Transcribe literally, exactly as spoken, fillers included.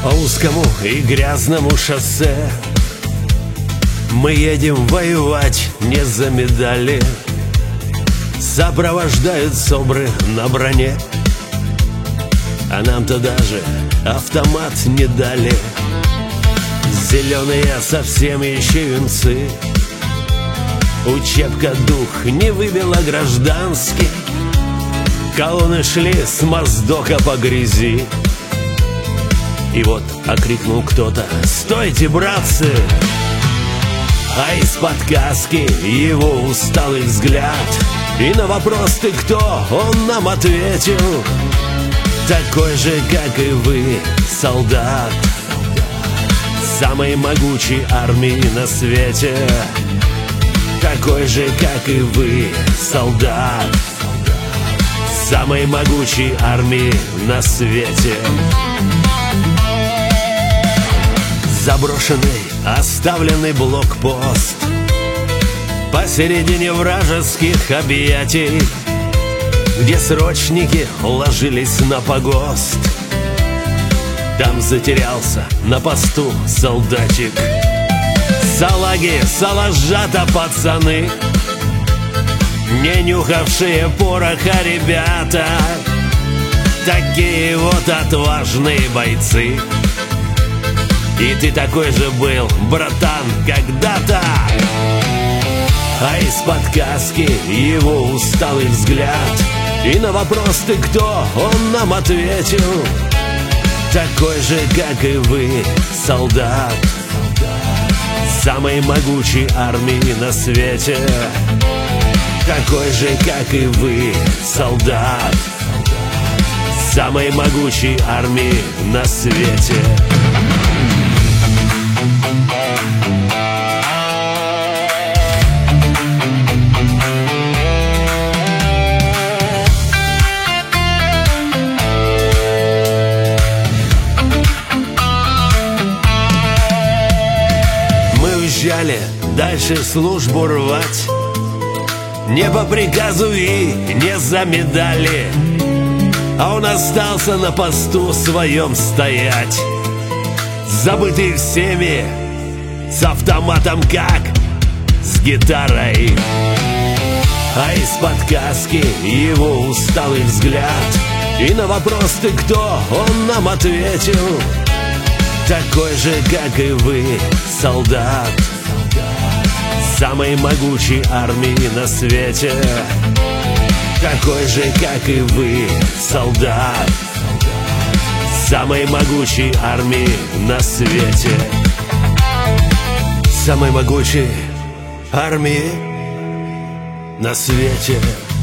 По узкому и грязному шоссе мы едем воевать не за медали. Сопровождают собры на броне, а нам-то даже автомат не дали. Зеленые совсем еще юнцы, учебка дух не выбила гражданский. Колонны шли с моздока по грязи, и вот окрикнул кто-то: «Стойте, братцы!» А из-под каски его усталый взгляд, и на вопрос «Ты кто?» он нам ответил: «Такой же, как и вы, солдат самой могучей армии на свете. Такой же, как и вы, солдат самой могучей армии на свете». Заброшенный, оставленный блокпост посередине вражеских объятий, где срочники ложились на погост. Там затерялся на посту солдатик. Салаги, салажата пацаны, не нюхавшие пороха ребята, такие вот отважные бойцы. И ты такой же был, братан, когда-то. А из-под каски его усталый взгляд, и на вопрос «Ты кто?» он нам ответил: «Такой же, как и вы, солдат самой могучей армии на свете. Такой же, как и вы, солдат самой могучей армии на свете». Дальше службу рвать не по приказу и не за медали, а он остался на посту своем стоять, забытый всеми, с автоматом как с гитарой. А из-под каски его усталый взгляд, и на вопрос «Ты кто?» он нам ответил: «Такой же, как и вы, солдат самой могучей армии на свете. Такой же, как и вы, солдат самой могучей армии на свете». Самой могучей армии на свете.